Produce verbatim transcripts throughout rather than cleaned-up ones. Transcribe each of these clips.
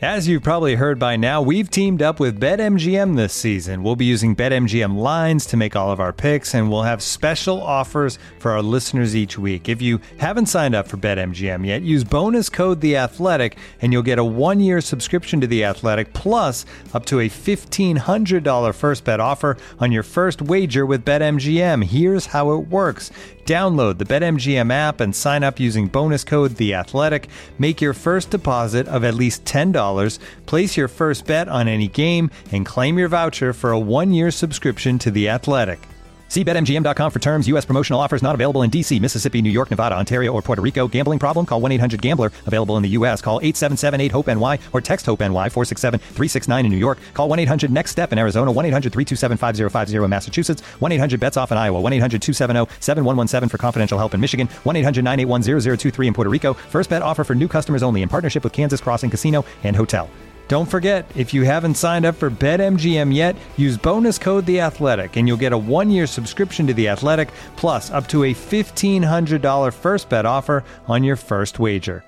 As you've probably heard by now, we've teamed up with BetMGM this season. We'll be using BetMGM lines to make all of our picks, and we'll have special offers for our listeners each week. If you haven't signed up for BetMGM yet, use bonus code The Athletic, and you'll get a one-year subscription to The Athletic, plus up to a fifteen hundred dollars first bet offer on your first wager with BetMGM. Here's how it works. Download the BetMGM app and sign up using bonus code The Athletic. Make your first deposit of at least ten dollars. Place your first bet on any game and claim your voucher for a one-year subscription to The Athletic. See Bet M G M dot com for terms. U S promotional offers not available in D C, Mississippi, New York, Nevada, Ontario, or Puerto Rico. Gambling problem? Call one eight hundred gambler. Available in the U S. Call eight seven seven eight hope N Y or text HOPE-NY four six seven three six nine in New York. Call one eight hundred next step in Arizona. one eight hundred three two seven five zero five zero in Massachusetts. one eight hundred bets off in Iowa. one eight hundred two seven zero seven one one seven for confidential help in Michigan. one eight hundred nine eight one zero zero two three in Puerto Rico. First bet offer for new customers only in partnership with Kansas Crossing Casino and Hotel. Don't forget, if you haven't signed up for BetMGM yet, use bonus code The Athletic, and you'll get a one-year subscription to The Athletic, plus up to a fifteen hundred dollars first bet offer on your first wager.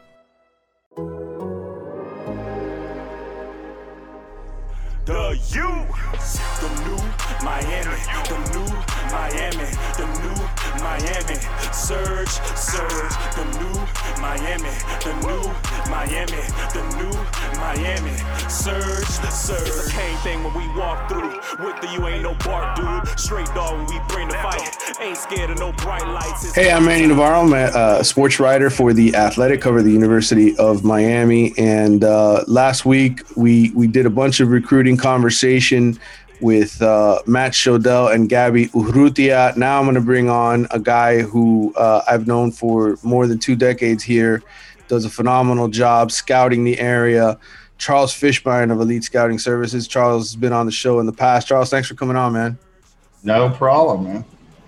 The U, the new Miami, the new Miami, the new Miami, surge, surge, the new Miami, the new Miami, the new Miami, surge, surge. It's a cane thing when we walk through. With the U ain't no bark, dude. Straight dog when we bring the fight. Ain't scared of no bright lights. Hey, I'm Manny Navarro. I'm a uh, sports writer for The Athletic, cover the University of Miami. And uh, last week we we did a bunch of recruiting conversation with uh, Matt Shodell and Gabby Urrutia. Now I'm going to bring on a guy who uh, I've known for more than two decades here, does a phenomenal job scouting the area. Charles Fishbein of Elite Scouting Services. Charles has been on the show in the past. Charles, thanks for coming on, man. No problem, man.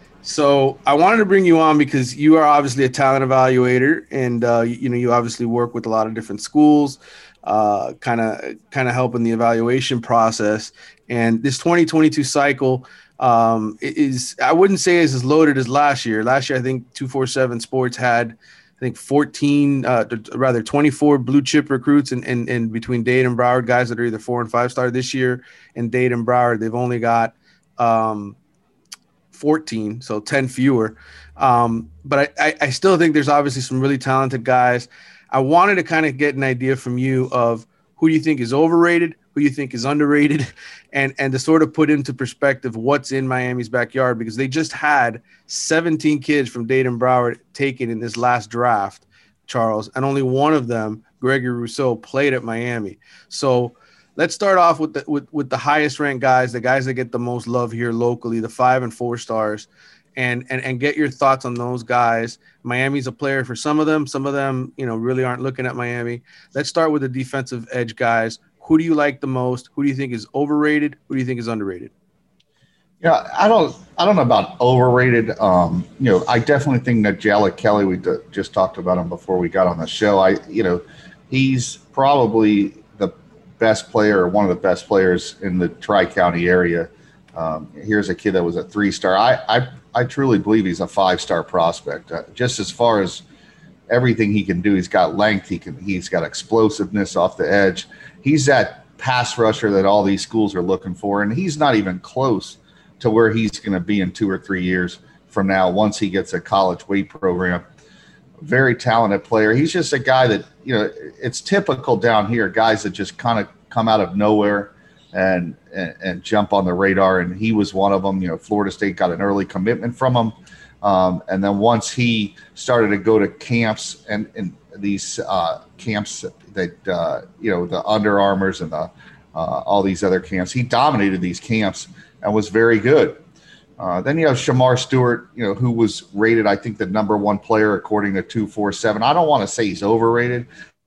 So I wanted to bring you on because you are obviously a talent evaluator, and uh, you, you know you obviously work with a lot of different schools, kind of kind of helping the evaluation process. And this twenty twenty-two cycle um, is, I wouldn't say is as loaded as last year. Last year, I think two forty-seven Sports had, I think fourteen, uh, rather twenty-four blue chip recruits, and and and between Dade and Broward, guys that are either four and five star this year. And Dade and Broward, they've only got um, fourteen, so ten fewer. Um, but I, I, I still think there's obviously some really talented guys. I wanted to kind of get an idea from you of who you think is overrated, who you think is underrated, and and to sort of put into perspective what's in Miami's backyard, because they just had seventeen kids from Dade and Broward taken in this last draft, Charles, and only one of them, Gregory Rousseau, played at Miami. So let's start off with the with, with the highest ranked guys, the guys that get the most love here locally, the five and four stars, and and and get your thoughts on those guys. Miami's a player for some of them. Some of them, you know, really aren't looking at Miami. Let's start with the defensive edge guys. Who do you like the most? Who do you think is overrated? Who do you think is underrated? Yeah, I don't, I don't know about overrated. Um, you know, I definitely think that Jalek Kelly. We d- just talked about him before we got on the show. I, you know, he's probably the best player, or one of the best players in the Tri-County area. Um, here's a kid that was a three-star. I, I, I truly believe he's a five-star prospect. Uh, just as far as everything he can do, he's got length. He can, he's got explosiveness off the edge. He's that pass rusher that all these schools are looking for, and he's not even close to where he's going to be in two or three years from now once he gets a college weight program. Very talented player. He's just a guy that, you know, it's typical down here, guys that just kind of come out of nowhere and, and and jump on the radar, and he was one of them. You know, Florida State got an early commitment from him, um, and then once he started to go to camps and, and these uh, camps that, uh, you know, the Under Armours and the uh, all these other camps, he dominated these camps and was very good. Uh, then you have Shamar Stewart, you know, who was rated, I think, the number one player according to two forty-seven. I don't want to say he's overrated.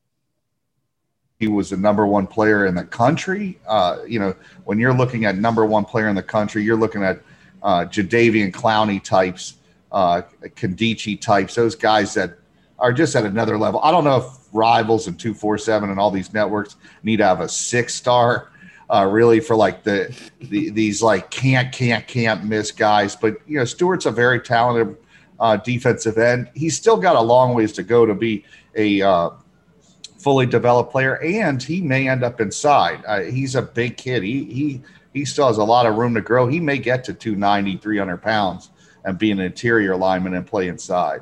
He was the number one player in the country. Uh, you know, when you're looking at number one player in the country, you're looking at uh, Jadeveon Clowney types, uh, Kandichi types, those guys that are just at another level. I don't know if Rivals and two forty-seven and all these networks need to have a six-star uh, really for like the, the these like can't, can't, can't miss guys. But, you know, Stewart's a very talented uh, defensive end. He's still got a long ways to go to be a uh, fully developed player, and he may end up inside. Uh, he's a big kid. He he he still has a lot of room to grow. He may get to two ninety, three hundred pounds and be an interior lineman and play inside.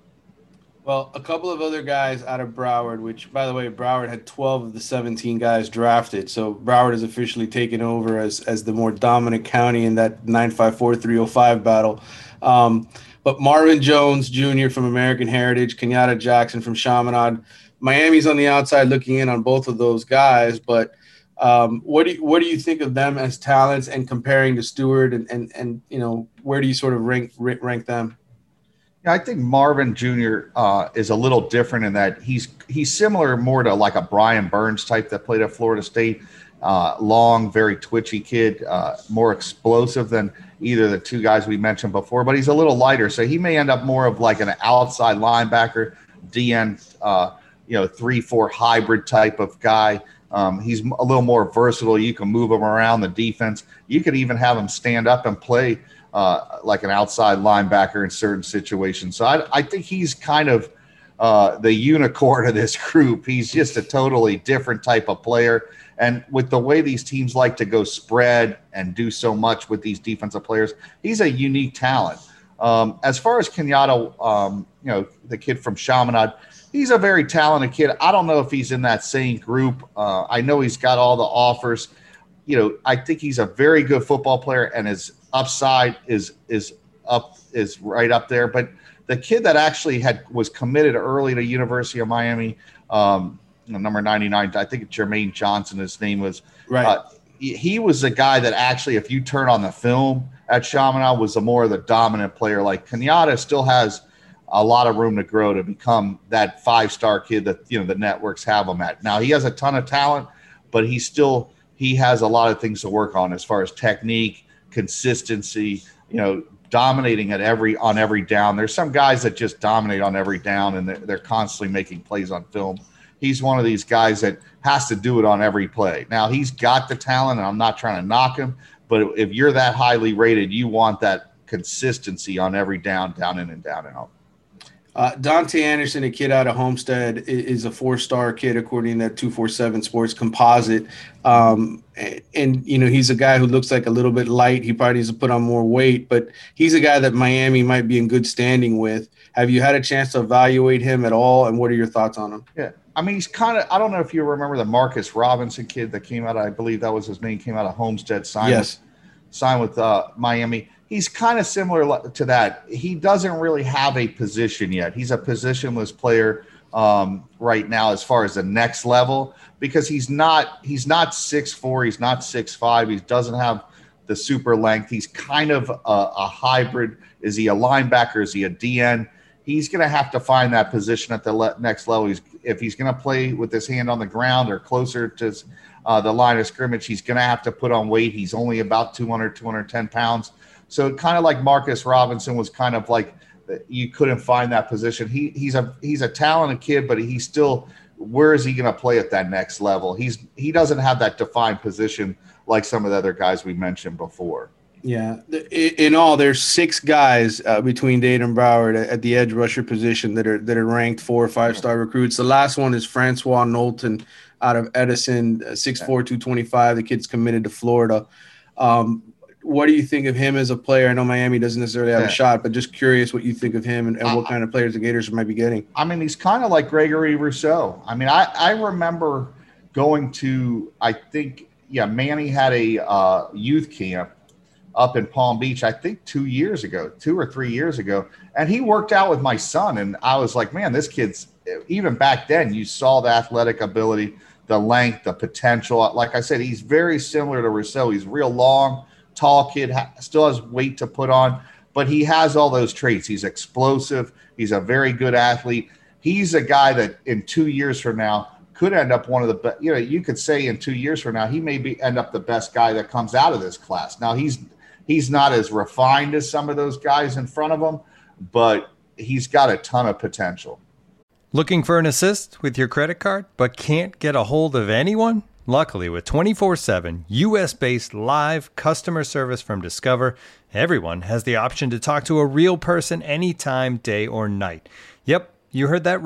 Well, a couple of other guys out of Broward, which, by the way, Broward had twelve of the seventeen guys drafted. So Broward has officially taken over as, as the more dominant county in that nine five four three oh five battle. Um, but Marvin Jones Junior from American Heritage, Kenyatta Jackson from Chaminade. Miami's on the outside looking in on both of those guys. But um, what do you, what do you think of them as talents, and comparing to Stewart, and, and, and you know, where do you sort of rank rank them? Yeah, I think Marvin Junior Uh, is a little different in that he's he's similar more to like a Brian Burns type that played at Florida State. Uh, long, very twitchy kid, uh, more explosive than either the two guys we mentioned before, but he's a little lighter. So he may end up more of like an outside linebacker, D N, uh, you know, three four hybrid type of guy. Um, he's a little more versatile. You can move him around the defense. You could even have him stand up and play Uh, like an outside linebacker in certain situations. So I, I think he's kind of uh, the unicorn of this group. He's just a totally different type of player. And with the way these teams like to go spread and do so much with these defensive players, he's a unique talent. Um, as far as Kenyatta, um, you know, the kid from Chaminade, he's a very talented kid. I don't know if he's in that same group. Uh, I know he's got all the offers. You know, I think he's a very good football player, and his upside is is up is right up there. But the kid that actually had was committed early to University of Miami, um, number ninety-nine, I think Jermaine Johnson, his name was. Right. Uh, he, he was the guy that actually, if you turn on the film at Chaminade, was the more of the dominant player. Like Kenyatta still has a lot of room to grow to become that five-star kid that, you know, the networks have him at. Now he has a ton of talent, but he's still he has a lot of things to work on as far as technique, consistency, you know, dominating at every on every down. There's some guys that just dominate on every down, and they're, they're constantly making plays on film. He's one of these guys that has to do it on every play. Now, he's got the talent, and I'm not trying to knock him, but if you're that highly rated, you want that consistency on every down, down in and down and out. Uh, Dante Anderson, a kid out of Homestead, is a four-star kid according to that two forty-seven Sports composite. Um, and, and, you know, he's a guy who looks like a little bit light. He probably needs to put on more weight, but he's a guy that Miami might be in good standing with. Have you had a chance to evaluate him at all, and what are your thoughts on him? Yeah, I mean, he's kind of – I don't know if you remember the Marcus Robinson kid that came out – I believe that was his name – came out of Homestead, signed yes. with, signed with uh, Miami. He's kind of similar to that. He doesn't really have a position yet. He's a positionless player um, right now as far as the next level, because he's not he's not six four, he's not six five, he doesn't have the super length. He's kind of a, a hybrid. Is he a linebacker? Is he a D N? He's going to have to find that position at the le- next level. He's, if he's going to play with his hand on the ground or closer to uh, the line of scrimmage, he's going to have to put on weight. He's only about two hundred, two hundred ten pounds. So kind of like Marcus Robinson was kind of like you couldn't find that position. He he's a he's a talented kid, but he's still, where is he going to play at that next level? He's he doesn't have that defined position like some of the other guys we mentioned before. Yeah, in all, there's six guys uh, between Dade and Broward at the edge rusher position that are that are ranked four or five star recruits. The last one is Francois Knowlton out of Edison, six four, two twenty-five. The kid's committed to Florida. Um, What do you think of him as a player? I know Miami doesn't necessarily have yeah. a shot, but just curious what you think of him and, and uh, what kind of players the Gators might be getting. I mean, he's kind of like Gregory Rousseau. I mean, I, I remember going to, I think, yeah, Manny had a uh, youth camp up in Palm Beach, I think two years ago, two or three years ago. And he worked out with my son. And I was like, man, this kid's, even back then, you saw the athletic ability, the length, the potential. Like I said, he's very similar to Rousseau. He's real long, tall kid, still has weight to put on, but he has all those traits. He's explosive. He's a very good athlete. He's a guy that in two years from now could end up one of the best. You know, you could say in two years from now, he may be end up the best guy that comes out of this class. Now he's, he's not as refined as some of those guys in front of him, but he's got a ton of potential. Looking for an assist with your credit card, but can't get a hold of anyone? Luckily, with twenty-four seven U S-based live customer service from Discover, everyone has the option to talk to a real person anytime, day or night. Yep, you heard that right.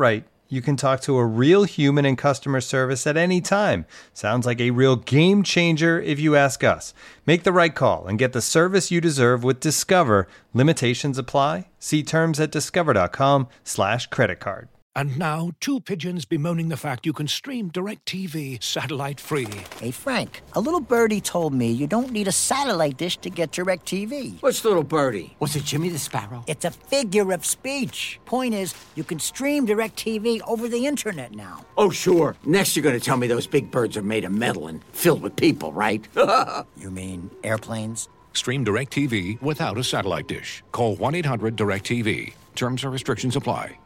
You can talk to a real human in customer service at any time. Sounds like a real game changer if you ask us. Make the right call and get the service you deserve with Discover. Limitations apply. See terms at discover.com slash credit card. And now, two pigeons bemoaning the fact you can stream DirecTV satellite-free. Hey, Frank, a little birdie told me you don't need a satellite dish to get DirecTV. What's little birdie? Was it Jimmy the Sparrow? It's a figure of speech. Point is, you can stream DirecTV over the internet now. Oh, sure. Next you're going to tell me those big birds are made of metal and filled with people, right? You mean airplanes? Stream DirecTV without a satellite dish. Call one eight hundred direct T V. Terms and restrictions apply.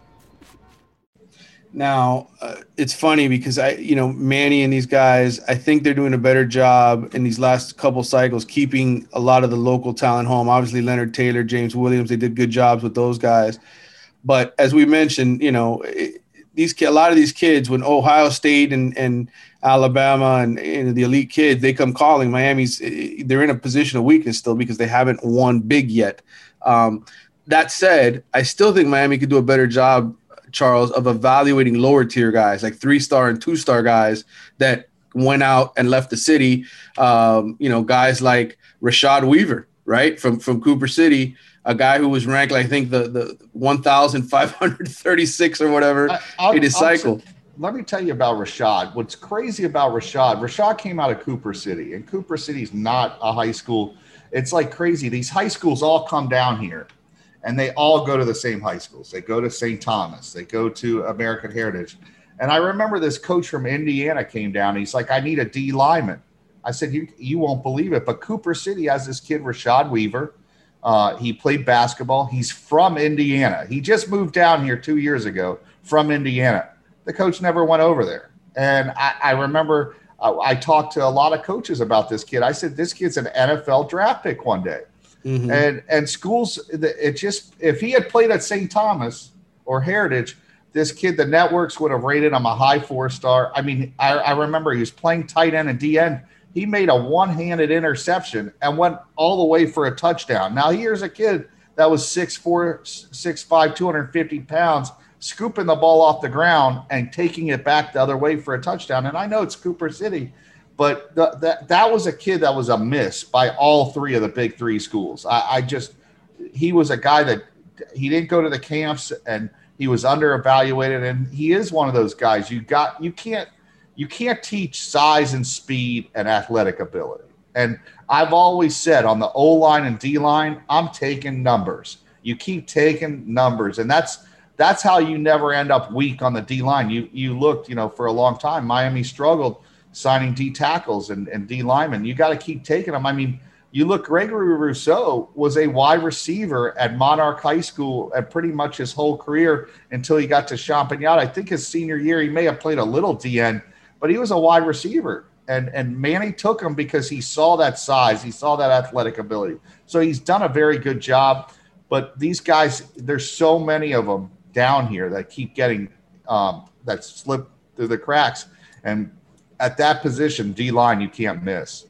Now, uh, it's funny because I, you know, Manny and these guys, I think they're doing a better job in these last couple cycles keeping a lot of the local talent home. Obviously, Leonard Taylor, James Williams, they did good jobs with those guys. But as we mentioned, you know, it, these a lot of these kids, when Ohio State and, and Alabama and, and the elite kids, they come calling, Miami's, they're in a position of weakness still because they haven't won big yet. Um, that said, I still think Miami could do a better job, Charles, of evaluating lower tier guys like three star and two star guys that went out and left the city. Um, you know, guys like Rashad Weaver, right, from from Cooper City, a guy who was ranked, I think, the the one thousand five hundred thirty-six or whatever I, in his cycle. T- let me tell you about Rashad. What's crazy about Rashad? Rashad came out of Cooper City, and Cooper City's not a high school. It's like crazy. These high schools all come down here. And they all go to the same high schools. They go to Saint Thomas. They go to American Heritage. And I remember this coach from Indiana came down. He's like, I need a D lineman. I said, you, you won't believe it. But Cooper City has this kid, Rashad Weaver. Uh, he played basketball. He's from Indiana. He just moved down here two years ago from Indiana. The coach never went over there. And I, I remember uh, I talked to a lot of coaches about this kid. I said, this kid's an N F L draft pick one day. Mm-hmm. And and schools, it just, if he had played at Saint Thomas or Heritage, this kid, the networks would have rated him a high four star. I mean, I, I remember he was playing tight end and D end. He made a one-handed interception and went all the way for a touchdown. Now, here's a kid that was six four, six five, two hundred fifty pounds, scooping the ball off the ground and taking it back the other way for a touchdown. And I know it's Cooper City, but the, that that was a kid that was a miss by all three of the big three schools. I, I just – he was a guy that he didn't go to the camps and he was under-evaluated, and he is one of those guys. You got – you can't you can't teach size and speed and athletic ability. And I've always said on the O-line and D-line, I'm taking numbers. You keep taking numbers, and that's that's how you never end up weak on the D-line. You you looked, you know, for a long time, Miami struggled – signing D tackles and, and D linemen. You got to keep taking them. I mean, you look, Gregory Rousseau was a wide receiver at Monarch High School at pretty much his whole career until he got to Champagnat. I think his senior year, he may have played a little D N, but he was a wide receiver. And, and Manny took him because he saw that size. He saw that athletic ability. So he's done a very good job. But these guys, there's so many of them down here that keep getting um, that slip through the cracks. And at that position, D-line, you can't miss.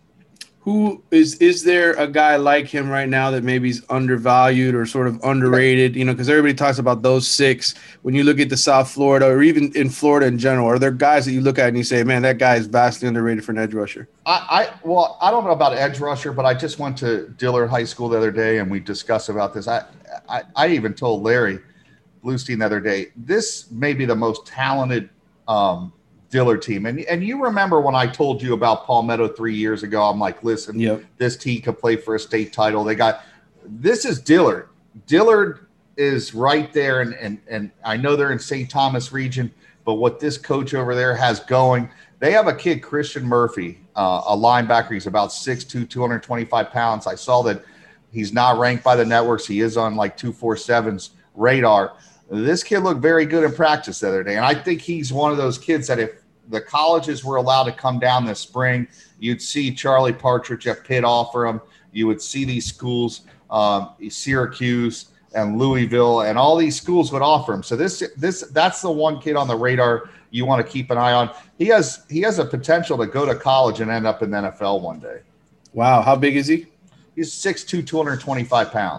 Who is is there a guy like him right now that maybe is undervalued or sort of underrated? You know, because everybody talks about those six. When you look at the South Florida or even in Florida in general, are there guys that you look at and you say, man, that guy is vastly underrated for an edge rusher? I, I well, I don't know about edge rusher, but I just went to Dillard High School the other day and we discussed about this. I I, I even told Larry Bluestein the other day, this may be the most talented um, Dillard team. And and you remember when I told you about Palmetto three years ago, I'm like, listen, yep. This team could play for a state title. They got – this is Dillard. Dillard is right there, and, and, and I know they're in Saint Thomas region, but what this coach over there has going, they have a kid, Christian Murphy, uh, a linebacker. He's about six two, two hundred twenty-five pounds. I saw that he's not ranked by the networks. He is on like two forty-seven's radar. This kid looked very good in practice the other day, and I think he's one of those kids that if the colleges were allowed to come down this spring, you'd see Charlie Partridge at Pitt offer him. You would see these schools, um, Syracuse and Louisville, and all these schools would offer him. So this, this, that's the one kid on the radar you want to keep an eye on. He has, he has a potential to go to college and end up in the N F L one day. Wow, how big is he? He's six two, two hundred twenty-five pounds.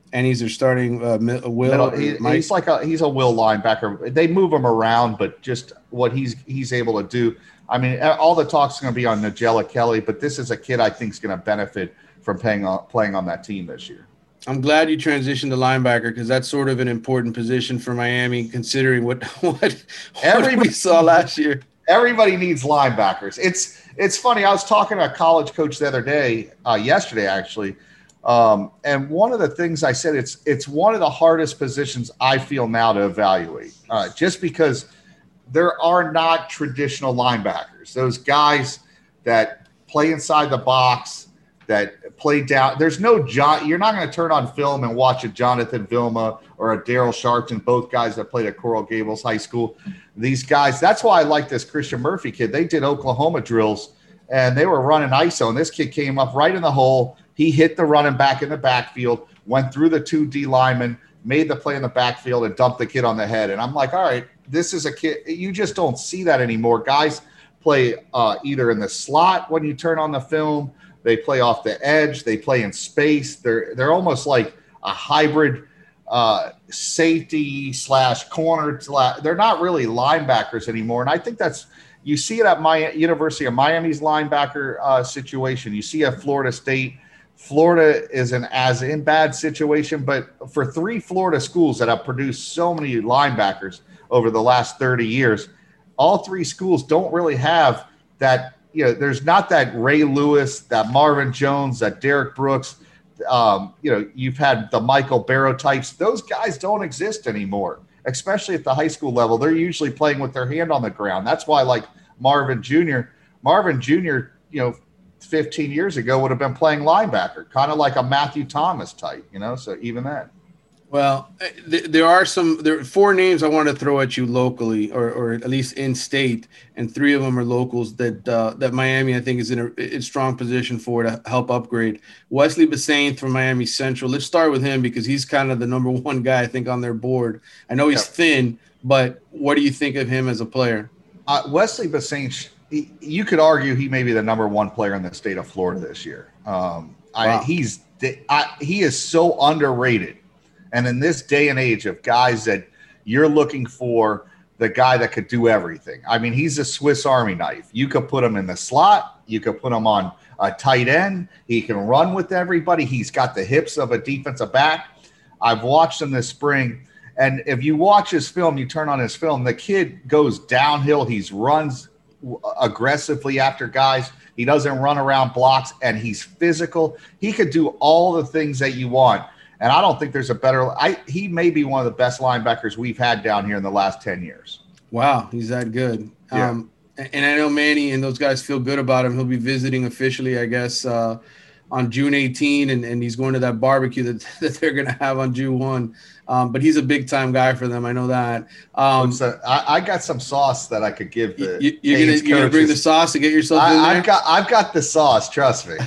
And he's their starting uh, Will. Middle, he, he's like a he's a will linebacker. They move him around, but just what he's he's able to do. I mean, all the talk's going to be on Nigella Kelly, but this is a kid I think is going to benefit from playing on playing on that team this year. I'm glad you transitioned to linebacker because that's sort of an important position for Miami, considering what what, what we saw last year. Everybody needs linebackers. It's it's funny. I was talking to a college coach the other day, uh, yesterday actually, um, and one of the things I said it's it's one of the hardest positions I feel now to evaluate, uh, just because there are not traditional linebackers. Those guys that play inside the box, that play down. There's no John. You're not going to turn on film and watch a Jonathan Vilma or a Daryl Sharpton, both guys that played at Coral Gables High School. These guys. That's why I like this Christian Murphy kid. They did Oklahoma drills and they were running I S O. And this kid came up right in the hole. He hit the running back in the backfield, went through the two D linemen, made the play in the backfield, and dumped the kid on the head. And I'm like, all right, this is a kid. You just don't see that anymore. Guys play uh, either in the slot when you turn on the film. They play off the edge. They play in space. They're they're almost like a hybrid uh, safety slash corner. Slash, they're not really linebackers anymore. And I think that's you see it at my University of Miami's linebacker uh, situation. You see at Florida State. Florida is an as in bad situation, but for three Florida schools that have produced so many linebackers over the last thirty years, all three schools don't really have that. You know, there's not that Ray Lewis, that Marvin Jones, that Derek Brooks. Um, you know, you've had the Michael Barrow types. Those guys don't exist anymore, especially at the high school level. They're usually playing with their hand on the ground. That's why, like Marvin Junior, Marvin Junior, you know, fifteen years ago would have been playing linebacker, kind of like a Matthew Thomas type, you know, so even that. Well, th- there are some there are four names I want to throw at you locally, or, or at least in state, and three of them are locals that uh, that Miami I think is in a, in strong position for to help upgrade. Wesley Bissainthe from Miami Central. Let's start with him because he's kind of the number one guy I think on their board. I know he's yeah. thin, but what do you think of him as a player? Uh, Wesley Bissainthe, he, you could argue he may be the number one player in the state of Florida this year. Um, wow. I, he's I, he is so underrated. And in this day and age of guys that you're looking for the guy that could do everything. I mean, he's a Swiss Army knife. You could put him in the slot. You could put him on a tight end. He can run with everybody. He's got the hips of a defensive back. I've watched him this spring. And if you watch his film, you turn on his film, the kid goes downhill. He runs aggressively after guys. He doesn't run around blocks, and he's physical. He could do all the things that you want. And I don't think there's a better I, – he may be one of the best linebackers we've had down here in the last ten years. Wow, he's that good. Yeah. Um, and I know Manny and those guys feel good about him. He'll be visiting officially, I guess, uh, on June eighteenth, and, and he's going to that barbecue that, that they're going to have on June first. Um, but he's a big-time guy for them. I know that. Um, a, I, I got some sauce that I could give the you, You're going to bring the sauce to get yourself I, in there? I've got, I've got the sauce, trust me.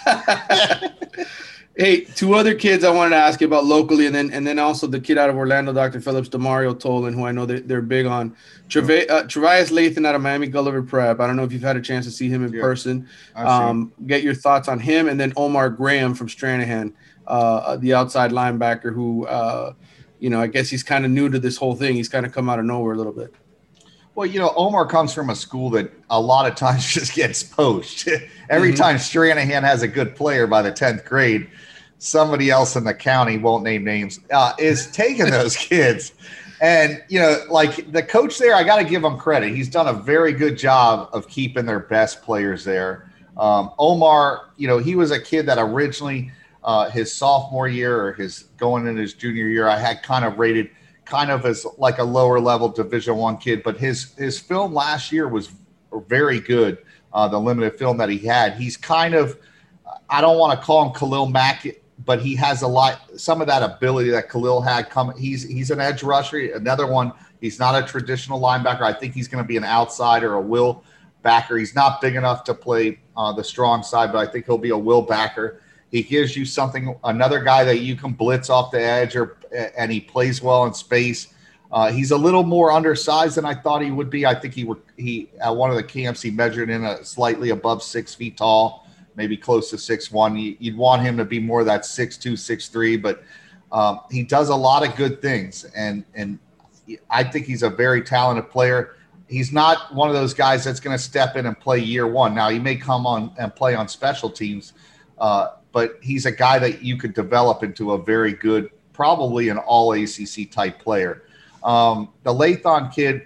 Hey, two other kids I wanted to ask you about locally, and then and then also the kid out of Orlando, Doctor Phillips, Demario Tolan, who I know they're, they're big on. Treve, uh, Travias Lathan out of Miami Gulliver Prep. I don't know if you've had a chance to see him in yeah, person. Um, get your thoughts on him, and then Omar Graham from Stranahan, uh, the outside linebacker who, uh, you know, I guess he's kind of new to this whole thing. He's kind of come out of nowhere a little bit. Well, you know, Omar comes from a school that a lot of times just gets poached. Every mm-hmm. time Stranahan has a good player by the tenth grade, somebody else in the county, won't name names, uh, is taking those kids. And, you know, like the coach there, I got to give him credit. He's done a very good job of keeping their best players there. Um, Omar, you know, he was a kid that originally uh, his sophomore year or his going in his junior year, I had kind of rated kind of as like a lower level Division One kid, but his his film last year was very good. Uh, the limited film that he had, he's kind of, I don't want to call him Khalil Mack, but he has a lot, some of that ability that Khalil had. Come, he's he's an edge rusher. Another one, he's not a traditional linebacker. I think he's going to be an outside or a will backer. He's not big enough to play uh, the strong side, but I think he'll be a will backer. He gives you something, another guy that you can blitz off the edge, or and he plays well in space. Uh, he's a little more undersized than I thought he would be. I think he were he at one of the camps he measured in a slightly above six feet tall, maybe close to six one. You'd want him to be more that six two, six three, but Um, he does a lot of good things, and and I think he's a very talented player. He's not one of those guys that's going to step in and play year one. Now, he may come on and play on special teams, uh, but he's a guy that you could develop into a very good, probably an all A C C type player. Um, the Lathon kid,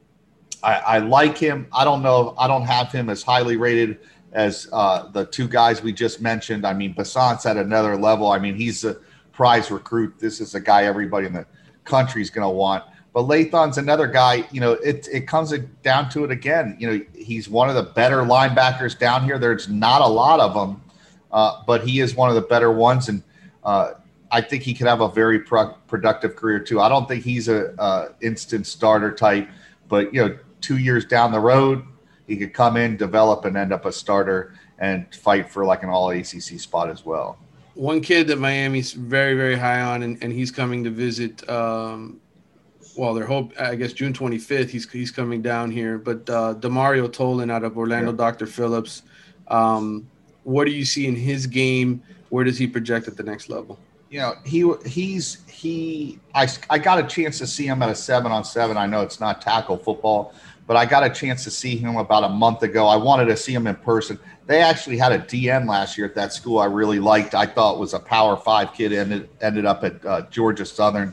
I, I like him. I don't know. I don't have him as highly rated as uh, the two guys we just mentioned. I mean, Basant's at another level. I mean, he's a prize recruit. This is a guy everybody in the country is going to want. But Lathon's another guy, you know, it it comes down to it again. You know, he's one of the better linebackers down here. There's not a lot of them, uh, but he is one of the better ones. And uh, I think he could have a very pro- productive career too. I don't think he's a, a instant starter type, but, you know, two years down the road, he could come in, develop, and end up a starter and fight for like an all A C C spot as well. One kid that Miami's very, very high on, and, and he's coming to visit um, – well, they're hope I guess June twenty-fifth. He's he's coming down here, but uh, Demario Tolan out of Orlando, yeah. Doctor Phillips. Um, what do you see in his game? Where does he project at the next level? You know, he he's he. I I got a chance to see him at a seven on seven. I know it's not tackle football, but I got a chance to see him about a month ago. I wanted to see him in person. They actually had a D N last year at that school I really liked. I thought was a Power Five kid. Ended ended up at uh, Georgia Southern.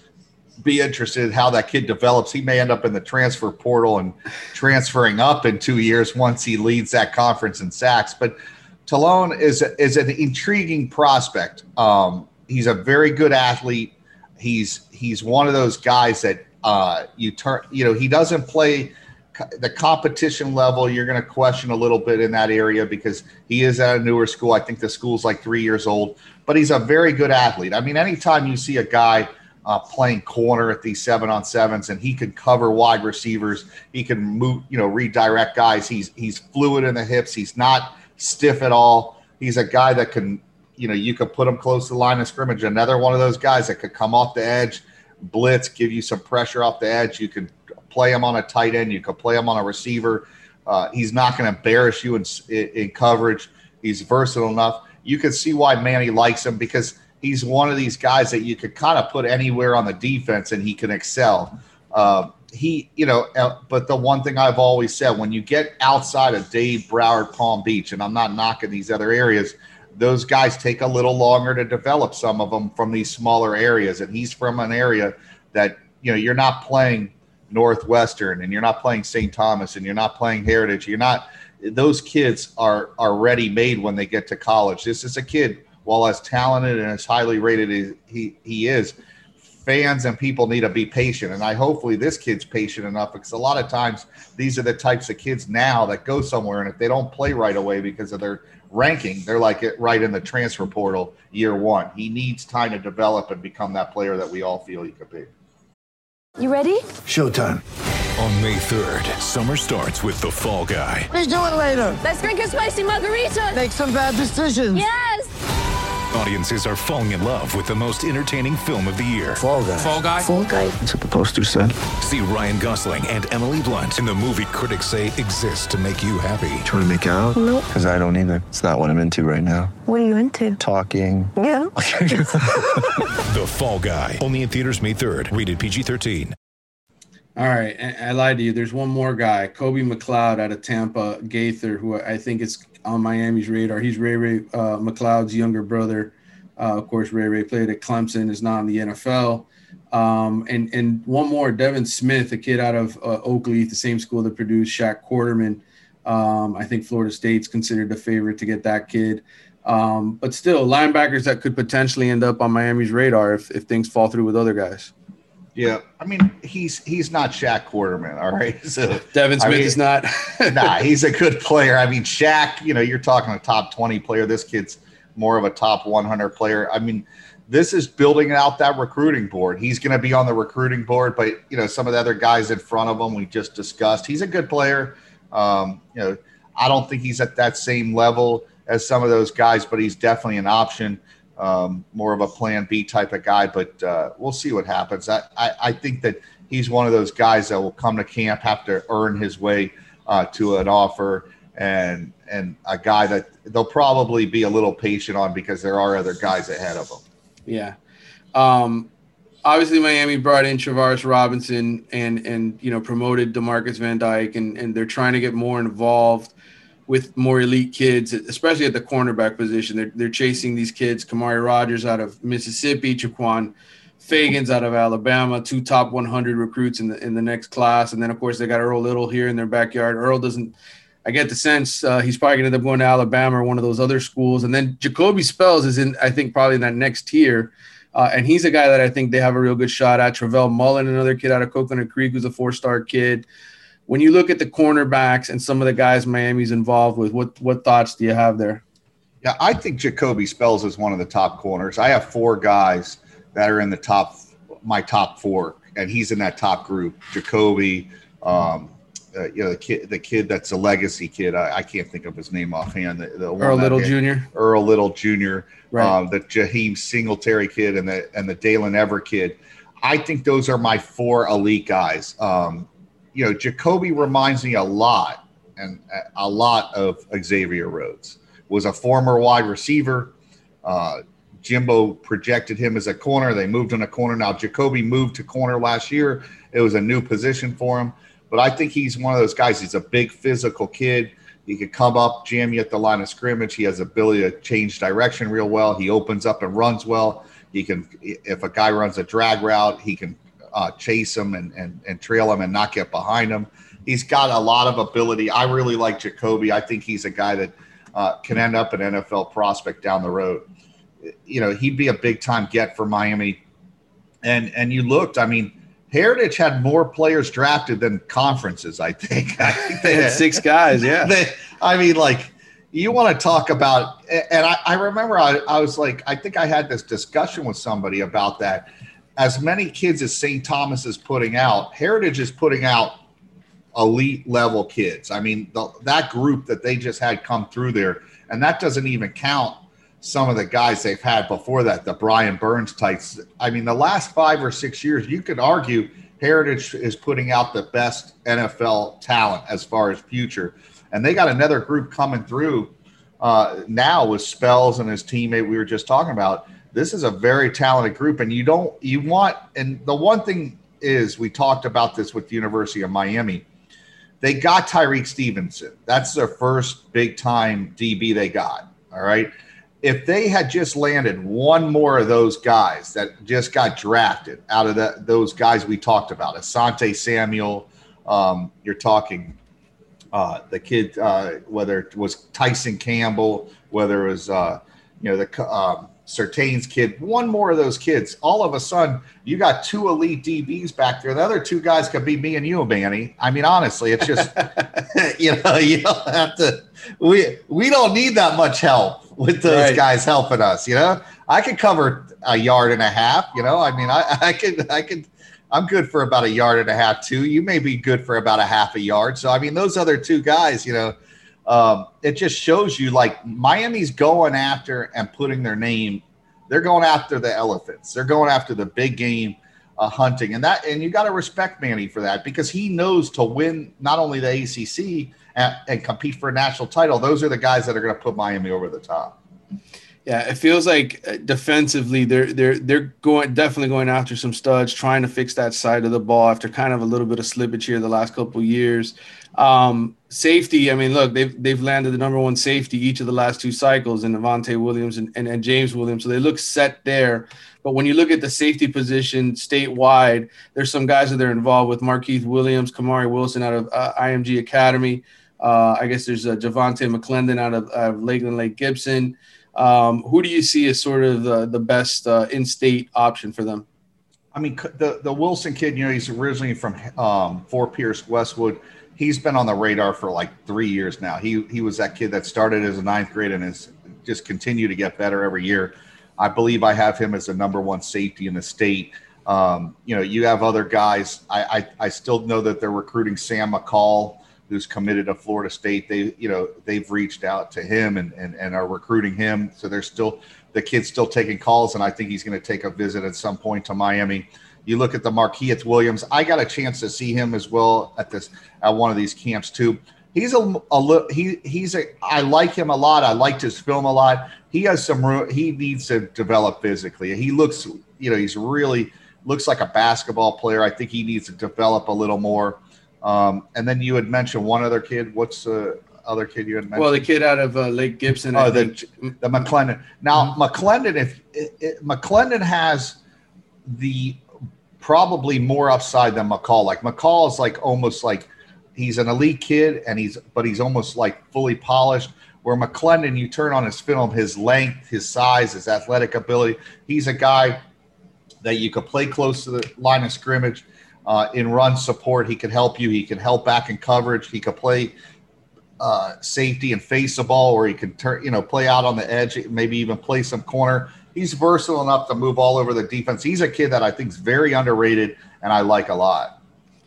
Be interested in how that kid develops. He may end up in the transfer portal and transferring up in two years once he leads that conference in sacks. But Talon is is an intriguing prospect. Um, he's a very good athlete. He's he's one of those guys that uh, you turn. You know, he doesn't play the competition level. You're going to question a little bit in that area because he is at a newer school. I think the school's like three years old, but he's a very good athlete. I mean, anytime you see a guy Uh, playing corner at these seven on sevens, and he can cover wide receivers. He can move, you know, redirect guys. He's he's fluid in the hips. He's not stiff at all. He's a guy that can, you know, you could put him close to the line of scrimmage. Another one of those guys that could come off the edge, blitz, give you some pressure off the edge. You could play him on a tight end. You could play him on a receiver. Uh, he's not going to embarrass you in, in, in coverage. He's versatile enough. You can see why Manny likes him because he's one of these guys that you could kind of put anywhere on the defense and he can excel. Uh, he, you know, uh, but the one thing I've always said, when you get outside of Dade, Broward, Palm Beach, and I'm not knocking these other areas, those guys take a little longer to develop, some of them from these smaller areas. And he's from an area that, you know, you're not playing Northwestern and you're not playing Saint Thomas and you're not playing Heritage. You're not, those kids are, are ready made when they get to college. This is a kid, while as talented and as highly rated as he, he is, fans and people need to be patient. And I hopefully this kid's patient enough because a lot of times these are the types of kids now that go somewhere, and if they don't play right away because of their ranking, they're like it right in the transfer portal year one. He needs time to develop and become that player that we all feel he could be. You ready? Showtime. On May third, summer starts with The Fall Guy. Let's do it later. Let's drink a spicy margarita. Make some bad decisions. Yes. Audiences are falling in love with the most entertaining film of the year. Fall Guy. Fall Guy. Fall Guy. That's what the poster said. See Ryan Gosling and Emily Blunt in the movie critics say exists to make you happy. Trying to make it out? Nope. Because I don't either. It's not what I'm into right now. What are you into? Talking. Yeah. The Fall Guy. Only in theaters May third. Rated P G thirteen. All right, I, I lied to you. There's one more guy, Kobe McLeod out of Tampa, Gaither, who I think is on Miami's radar. He's Ray Ray uh, McLeod's younger brother. Uh, of course, Ray Ray played at Clemson, is now in the N F L. Um, and and one more, Devin Smith, a kid out of uh, Oakley, the same school that produced Shaq Quarterman. Um, I think Florida State's considered the favorite to get that kid. Um, but still, linebackers that could potentially end up on Miami's radar if, if things fall through with other guys. Yeah, I mean, he's he's not Shaq Quarterman, all right? So Devin Smith I mean, is not. Nah, he's a good player. I mean, Shaq, you know, you're talking a top twenty player. This kid's more of a top one hundred player. I mean, this is building out that recruiting board. He's going to be on the recruiting board, but, you know, some of the other guys in front of him we just discussed. He's a good player. Um, you know, I don't think he's at that same level as some of those guys, but he's definitely an option. Um, more of a plan B type of guy, but uh, we'll see what happens. I, I, I think that he's one of those guys that will come to camp, have to earn his way uh, to an offer, and and a guy that they'll probably be a little patient on because there are other guys ahead of him. Yeah. Um, obviously, Miami brought in Travaris Robinson and and you know promoted DeMarcus Van Dyke, and and they're trying to get more involved with more elite kids, especially at the cornerback position. They're they're chasing these kids: Kamari Rogers out of Mississippi, Jaquan Fagans out of Alabama, two top one hundred recruits in the in the next class, and then of course they got Earl Little here in their backyard. Earl doesn't. I get the sense uh, he's probably going to end up going to Alabama or one of those other schools. And then Jacoby Spells is in, I think, probably in that next tier. Uh, and he's a guy that I think they have a real good shot at. Travell Mullen, another kid out of Coconut Creek, who's a four-star kid. When you look at the cornerbacks and some of the guys Miami's involved with, what what thoughts do you have there? Yeah, I think Jacoby Spells is one of the top corners. I have four guys that are in the top, my top four, and he's in that top group. Jacoby, um, Uh, you know, the kid, the kid that's a legacy kid. I, I can't think of his name offhand. The, the Earl Little Junior Earl Little Junior Right. Um, the Jaheim Singletary kid and the and the Dalen Everett kid. I think those are my four elite guys. Um, you know, Jacoby reminds me a lot and a lot of Xavier Rhodes. Was a former wide receiver. Uh, Jimbo projected him as a corner. They moved him a corner. Now Jacoby moved to corner last year. It was a new position for him. But I think he's one of those guys. He's a big physical kid. He could come up, jam you at the line of scrimmage. He has the ability to change direction real well. He opens up and runs well. He can, if a guy runs a drag route, he can uh, chase him and, and and trail him and not get behind him. He's got a lot of ability. I really like Jacoby. I think he's a guy that uh, can end up an N F L prospect down the road. You know, he'd be a big time get for Miami. And and you looked, I mean, Heritage had more players drafted than conferences, I think. I think They had six guys, yeah. They, I mean, like, you want to talk about – and I, I remember I, I was like – I think I had this discussion with somebody about that. As many kids as Saint Thomas is putting out, Heritage is putting out elite-level kids. I mean, the, that group that they just had come through there, and that doesn't even count some of the guys they've had before that, the Brian Burns types. I mean, the last five or six years, you could argue Heritage is putting out the best N F L talent as far as future. And they got another group coming through uh, now with Spells and his teammate we were just talking about. This is a very talented group. And you don't, you want, and the one thing is, we talked about this with the University of Miami. They got Tyreek Stevenson. That's their first big time D B they got. All right. If they had just landed one more of those guys that just got drafted out of the, those guys we talked about, Asante Samuel, um, you're talking uh, the kid, uh, whether it was Tyson Campbell, whether it was, uh, you know, the um, Surtain's kid, one more of those kids, all of a sudden you got two elite D Bs back there. The other two guys could be me and you, Manny. I mean, honestly, it's just, you know, you don't have to, we, we don't need that much help with those Right. guys helping us, you know. I could cover a yard and a half, you know. I mean, I, I could, I could, I'm good for about a yard and a half too. You may be good for about a half a yard. So, I mean, those other two guys, you know, um, it just shows you like Miami's going after and putting their name. They're going after the elephants. They're going after the big game uh, hunting, and that, and you got to respect Manny for that, because he knows to win not only the A C C and, and compete for a national title. Those are the guys that are going to put Miami over the top. Yeah, it feels like uh, defensively they're they're they're going definitely going after some studs, trying to fix that side of the ball after kind of a little bit of slippage here the last couple of years. Um, safety, I mean, look, they've they've landed the number one safety each of the last two cycles in Avonte Williams and, and, and James Williams, so they look set there. But when you look at the safety position statewide, there's some guys that they're involved with: Markeith Williams, Kamari Wilson out of uh, I M G Academy. Uh, I guess there's uh, Javonte McClendon out of uh, Lakeland Lake Gibson. Um, who do you see as sort of the, the best uh, in-state option for them? I mean, the, the Wilson kid, you know, he's originally from um, Fort Pierce, Westwood. He's been on the radar for like three years now. He he was that kid that started as a ninth grade and has just continued to get better every year. I believe I have him as the number one safety in the state. Um, you know, you have other guys. I, I I still know that they're recruiting Sam McCall, who's committed to Florida State. They, you know, they've reached out to him and, and, and are recruiting him. So they're still, the kid's still taking calls, and I think he's going to take a visit at some point to Miami. You look at the Markeith Williams. I got a chance to see him as well at this, at one of these camps too. He's a, a little, he, he's a, I like him a lot. I liked his film a lot. He has some room. He needs to develop physically. He looks you know, he's really looks like a basketball player. I think he needs to develop a little more. Um, and then you had mentioned one other kid. What's the other kid you had mentioned? Well, the kid out of uh, Lake Gibson. I oh, the, think. the McClendon. Now, Mm-hmm. McClendon, if it, it, McClendon has the probably more upside than McCall. Like McCall is like almost like he's an elite kid, and he's but he's almost like fully polished. Where McClendon, you turn on his film, his length, his size, his athletic ability. He's a guy that you could play close to the line of scrimmage uh, in run support. He can help you. He can help back in coverage. He could play uh, safety and face the ball, or he can turn, you know, play out on the edge, maybe even play some corner. He's versatile enough to move all over the defense. He's a kid that I think is very underrated, and I like a lot.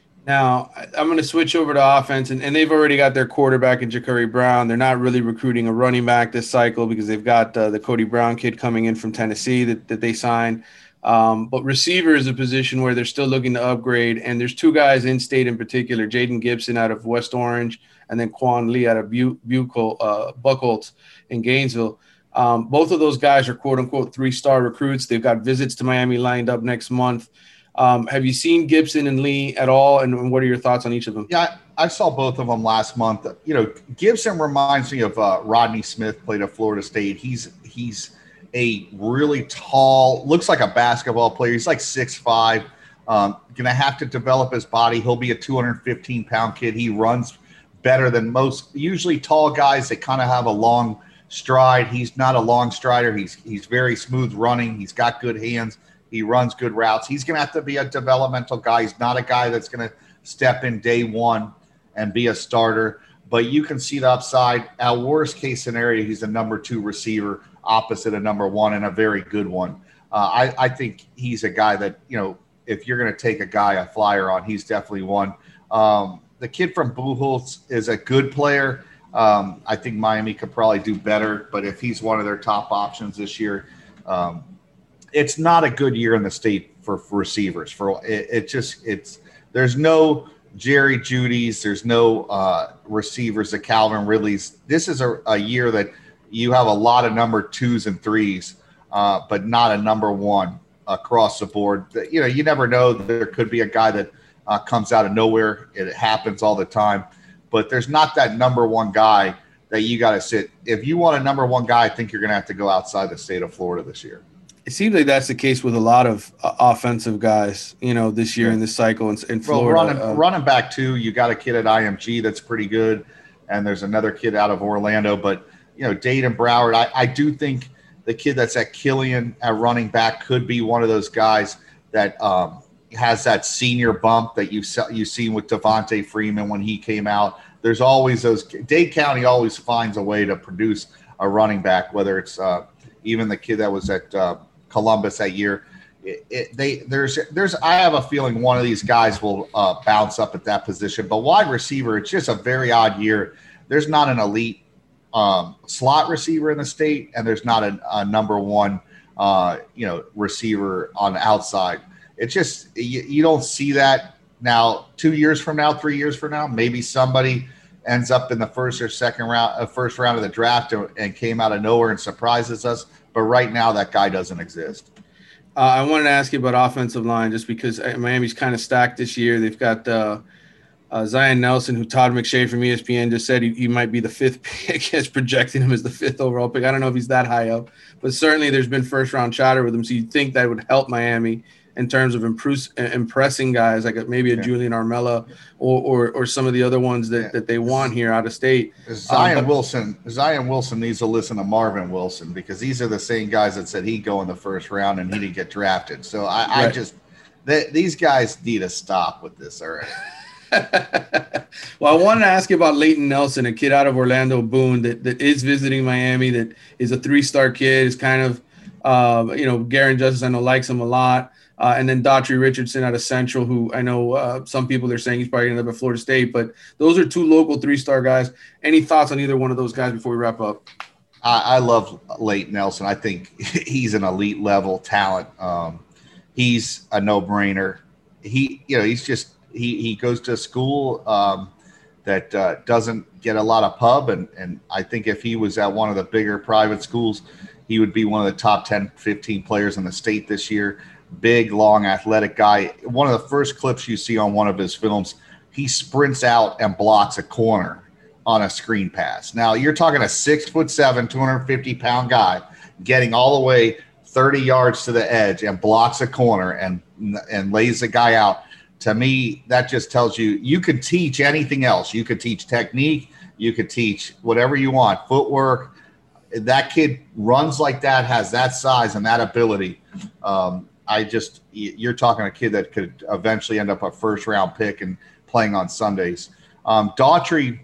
Now, I'm going to switch over to offense, and, and they've already got their quarterback in Ja'Curry Brown. They're not really recruiting a running back this cycle because they've got uh, the Cody Brown kid coming in from Tennessee that, that they signed. Um, but receiver is a position where they're still looking to upgrade, and there's two guys in state in particular, Jaden Gibson out of West Orange and then Quan Lee out of Bu- Buchol, uh, Buchholz in Gainesville. Um, both of those guys are quote-unquote three-star recruits. They've got visits to Miami lined up next month. Um, have you seen Gibson and Lee at all, and what are your thoughts on each of them? Yeah, I, I saw both of them last month. You know, Gibson reminds me of uh, Rodney Smith, played at Florida State. He's he's a really tall, looks like a basketball player. He's like six five. Um, going to have to develop his body. He'll be a two hundred fifteen pound kid. He runs better than most. Usually tall guys, they kind of have a long stride. He's not a long strider. He's he's very smooth running. He's got good hands. He runs good routes. He's going to have to be a developmental guy. He's not a guy that's going to step in day one and be a starter. But you can see the upside. At worst case scenario, he's a number two receiver opposite a number one, and a very good one. Uh, I, I think he's a guy that, you know, if you're going to take a guy, a flyer on, he's definitely one. Um, the kid from Buchholz is a good player. Um, I think Miami could probably do better, but if he's one of their top options this year, um, it's not a good year in the state for, for receivers. For it, it just it's there's no Jerry Jeudy's, there's no uh, receivers, the Calvin Ridley's. This is a, a year that you have a lot of number twos and threes, uh, but not a number one across the board. You know, you never know. There could be a guy that uh, comes out of nowhere. It happens all the time, but there's not that number one guy that you got to sit. If you want a number one guy, I think you're going to have to go outside the state of Florida this year. It seems like that's the case with a lot of uh, offensive guys, you know, this year in this cycle in, in Florida. Well, running, uh, running back too, you got a kid at I M G that's pretty good, and there's another kid out of Orlando. But, you know, Dayton Broward, I, I do think the kid that's at Killian at running back could be one of those guys that um, has that senior bump that you've, you've seen with Devontae Freeman when he came out. There's always those – Dade County always finds a way to produce a running back, whether it's uh, even the kid that was at uh, – Columbus that year. It, it, they there's there's I have a feeling one of these guys will uh, bounce up at that position. But wide receiver, it's just a very odd year. There's not an elite um, slot receiver in the state, and there's not a, a number one uh, you know receiver on the outside. It's just you, you don't see that now. Two years from now, three years from now, maybe somebody ends up in the first or second round, uh, first round of the draft, and, and came out of nowhere and surprises us. But right now, that guy doesn't exist. Uh, I wanted to ask you about offensive line just because Miami's kind of stacked this year. They've got uh, uh, Zion Nelson, who Todd McShay from E S P N just said he, he might be the fifth pick. Is projecting him as the fifth overall pick. I don't know if he's that high up, but certainly there's been first-round chatter with him. So you'd think that would help Miami in terms of impress, impressing guys like a, maybe a yeah. Julian Armella or, or or some of the other ones that, yeah. that they want here out of state. Zion um, but, Wilson Zion Wilson needs to listen to Marvin Wilson because these are the same guys that said he'd go in the first round and he didn't get drafted. So I, right. I just they, these guys need to stop with this already. Well, I wanted to ask you about Leighton Nelson, a kid out of Orlando Boone that, that is visiting Miami, that is a three-star kid, is kind of, uh, you know, Garen Justice, I know, likes him a lot. Uh, and then Daughtry Richardson out of Central, who I know uh, some people are saying he's probably going to end up at Florida State. But those are two local three-star guys. Any thoughts on either one of those guys before we wrap up? I, I love Leighton Nelson. I think he's an elite level talent. Um, he's a no-brainer. He, you know, he's just he he goes to a school um, that uh, doesn't get a lot of pub, and and I think if he was at one of the bigger private schools, he would be one of the top ten, fifteen players in the state this year. big, long, athletic guy. One of the first clips you see on one of his films, he sprints out and blocks a corner on a screen pass. Now, you're talking a six foot seven, two hundred fifty pound guy getting all the way thirty yards to the edge and blocks a corner and and lays the guy out. To me, that just tells you you could teach anything else. You could teach technique. You could teach whatever you want, footwork. That kid runs like that, has that size and that ability. Um, I just, you're talking a kid that could eventually end up a first round pick and playing on Sundays. Um, Daughtry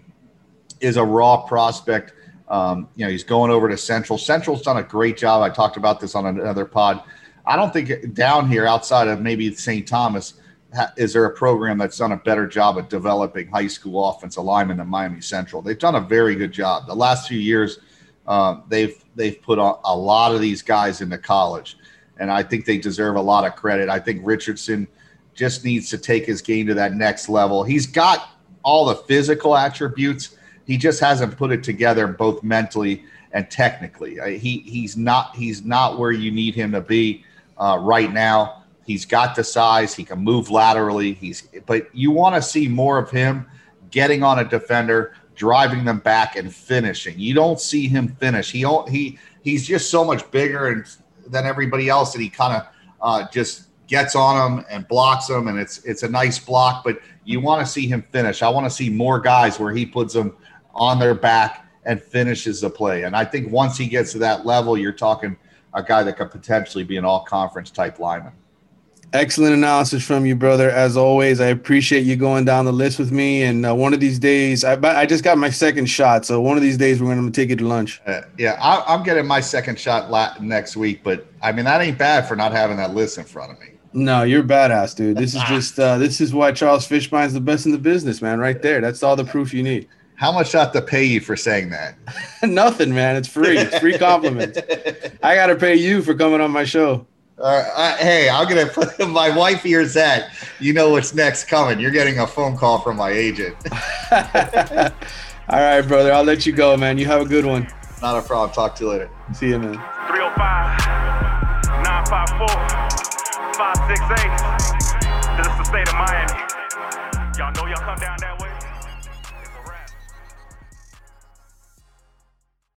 is a raw prospect. Um, you know, he's going over to Central. Central's done a great job. I talked about this on another pod. I don't think down here outside of maybe Saint Thomas, is there a program that's done a better job at developing high school offensive linemen than Miami Central. They've done a very good job. The last few years, uh, they've they've put a, a lot of these guys into college, and I think they deserve a lot of credit. I think Richardson just needs to take his game to that next level. He's got all the physical attributes. He just hasn't put it together both mentally and technically. Uh, he he's not he's not where you need him to be uh, right now. He's got the size. He can move laterally. He's, but you want to see more of him getting on a defender, driving them back, and finishing. You don't see him finish. He he he's just so much bigger and, than everybody else that he kind of uh, just gets on them and blocks them, and it's it's a nice block. But you want to see him finish. I want to see more guys where he puts them on their back and finishes the play. And I think once he gets to that level, you're talking a guy that could potentially be an all-conference type lineman. Excellent analysis from you, brother. As always, I appreciate you going down the list with me. And uh, one of these days, I, I just got my second shot. So one of these days, we're going to take you to lunch. Uh, yeah, I, I'm getting my second shot la- next week. But, I mean, that ain't bad for not having that list in front of me. No, you're badass, dude. This is just uh, this is why Charles Fishbine's the best in the business, man, right there. That's all the proof you need. How much do I have to pay you for saying that? Nothing, man. It's free. It's free compliments. I got to pay you for coming on my show. Uh, I, hey, I'm going to put my wife hears that. You know what's next coming. You're getting a phone call from my agent. All right, brother. I'll let you go, man. You have a good one. Not a problem. Talk to you later. See you, man. three oh five, nine five four, five six eight. This is the state of Miami. Y'all know y'all come down that way.